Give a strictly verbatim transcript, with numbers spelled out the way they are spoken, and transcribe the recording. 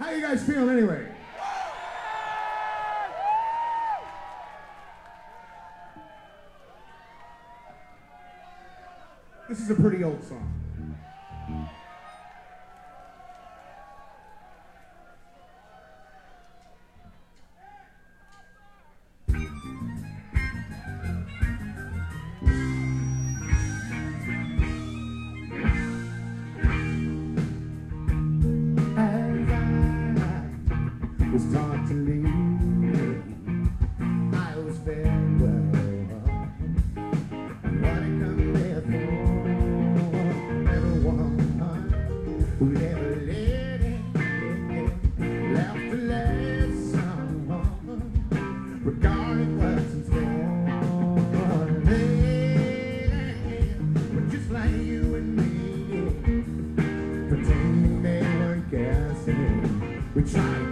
How you guys feeling anyway? This is a pretty old song. Was taught to leave. I was farewell. What it come there for? Everyone who ever lived it left a lesson, regarding what's in store. Hey, but just like you and me, pretending they were guessing, we tried.